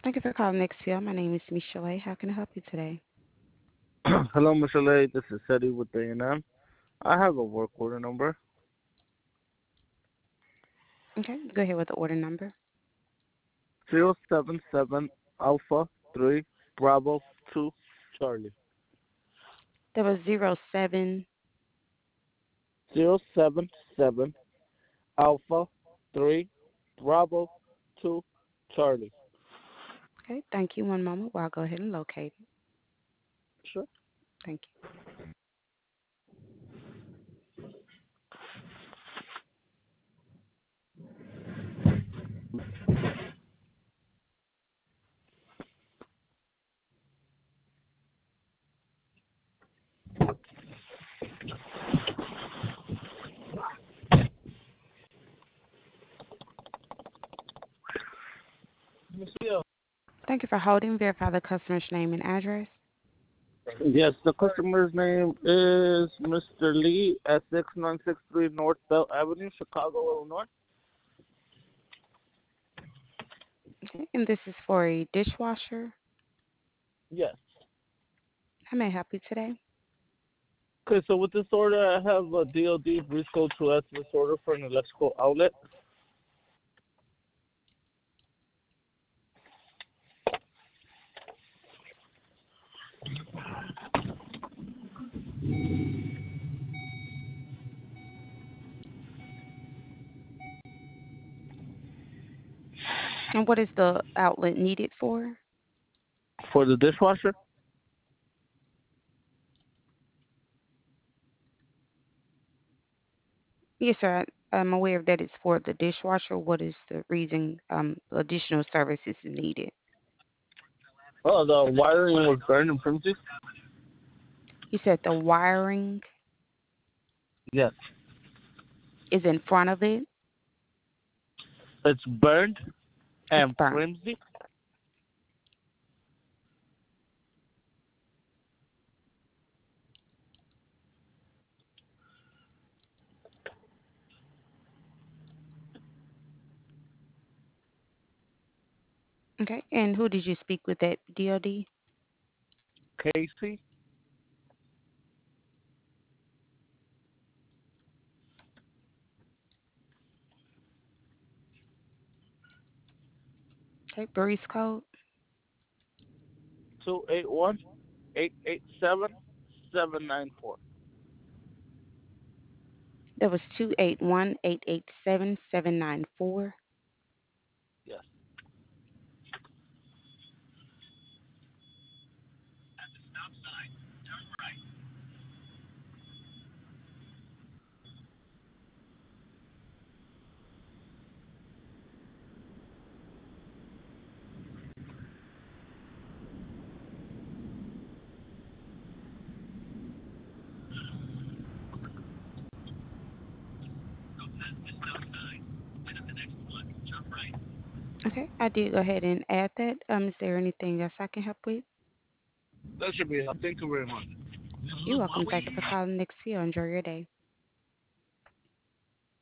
Thank you for calling Nextfield. My name is Michelle. How can I help you today? Hello, Mr. Lay. This is Seti with A&M. I have a work order number Okay, go ahead with the order number. 077 Alpha 3 Bravo 2 Charlie. That was 07. 077 Alpha 3 Bravo 2 Charlie. Okay, thank you. One moment while I go ahead and locate it. Sure. Thank you. Thank you for holding. Verify the customer's name and address. Yes, the customer's name is Mr. Lee at 6963 North Bell Avenue, Chicago, Illinois. Okay, and this is for a dishwasher. Yes. How may I help you today? Okay, so with this order, I have a DOD brief code to add to this order for an electrical outlet. And what is the outlet needed for? For the dishwasher? Yes, sir. I'm aware that it's for the dishwasher. What is the reason additional services is needed? Oh, the wiring was burned in Primsy? You said the wiring Yes. is in front of it. It's burned It's and burnt. flimsy. Okay. And who did you speak with at DOD? Casey? Okay. Breeze code. 281 887 794. That was 281-887-7994. Yes. Okay. I did go ahead and add that. Is there anything else I can help with? That should be enough. Thank you very much. You're welcome. Thank you for calling Nextfield. Enjoy your day.